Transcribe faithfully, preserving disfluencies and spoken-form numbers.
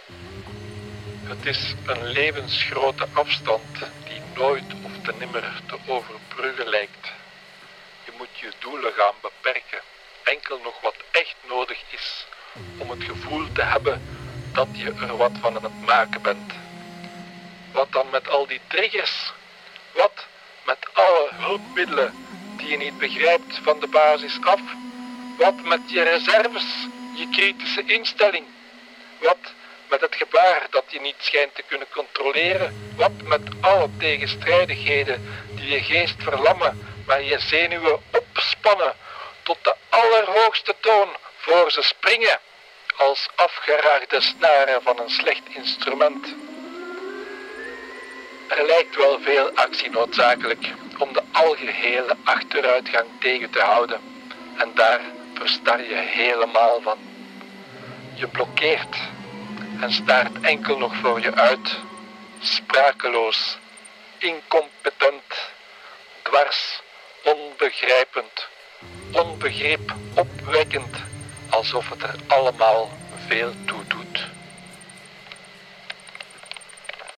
Het is een levensgrote afstand die nooit of te nimmer te overbruggen lijkt. Je moet je doelen gaan beperken, enkel nog wat echt nodig is om het gevoel te hebben dat je er wat van aan het maken bent. Wat dan met al die triggers? Wat met alle hulpmiddelen die je niet begrijpt van de basis af? Wat met je reserves, je kritische instelling? Wat met het gebaar dat je niet schijnt te kunnen controleren? Wat met alle tegenstrijdigheden die je geest verlammen, maar je zenuwen opspannen tot de allerhoogste toon voor ze springen, als afgeraagde snaren van een slecht instrument? Er lijkt wel veel actie noodzakelijk om de algehele achteruitgang tegen te houden. En daar verstar je helemaal van. Je blokkeert en staart enkel nog voor je uit. Sprakeloos, incompetent, dwars, onbegrijpend, onbegrip opwekkend, alsof het er allemaal veel toe doet.